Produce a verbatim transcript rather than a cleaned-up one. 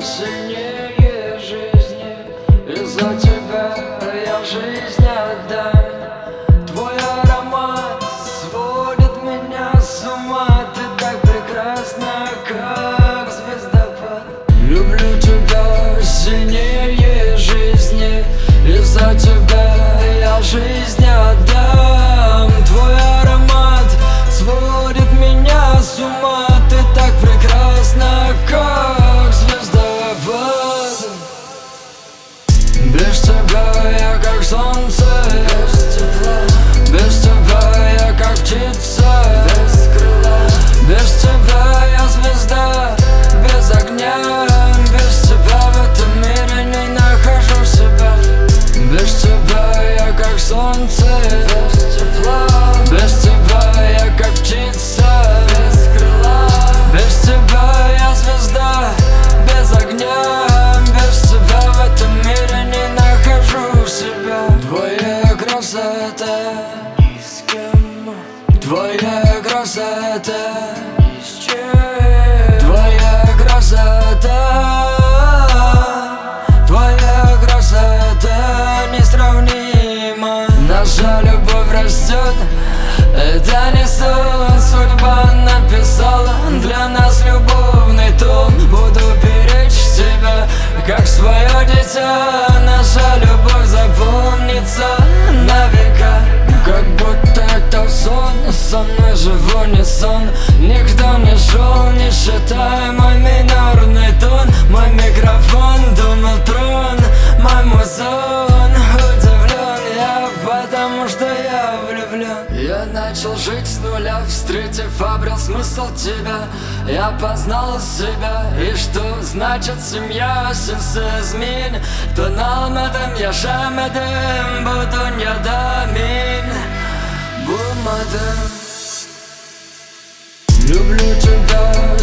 сильнее жизни. Из-за тебя я жизнь отдам. Твой аромат сводит меня с ума. Ты так прекрасна, как звездопад. Люблю тебя сильнее жизни. Из-за тебя я жизнь отдам. Твой аромат сводит меня с ума. Ты так прекрасна, как звездопад. Без тебя я как солнце, без тепла. Без тебя я как птица, без крыла. Без тебя я звезда, без огня. Без тебя в этом мире не нахожу себя. Без тебя я как солнце, без тепла. Без тебя я как птица, без крыла. Без тебя я звезда, без огня. Без тебя в этом мире не нахожу себя. Твоя красота ни с кем. Твоя красота ни с чем. Твоя красота. Твоя красота несравнима. Наша любовь растет, это не сон. Судьба написала для нас любовный том. Буду беречь тебя, как свое дитя. Наша любовь запомнится на века. Как будто это сон, со мной живу не сон. Никто не шел, не считай мой минорный тон. Мой микрофон, думал трон, мой музон. Удивлен я, потому что я влюблен. Я начал жить с нуля, встретив, обрел смысл тебя. Я познал себя, и что значит семья. Sensiz min, tanımadım, yaşamadım. Bu dünyada min bulmadım. Люблю тебя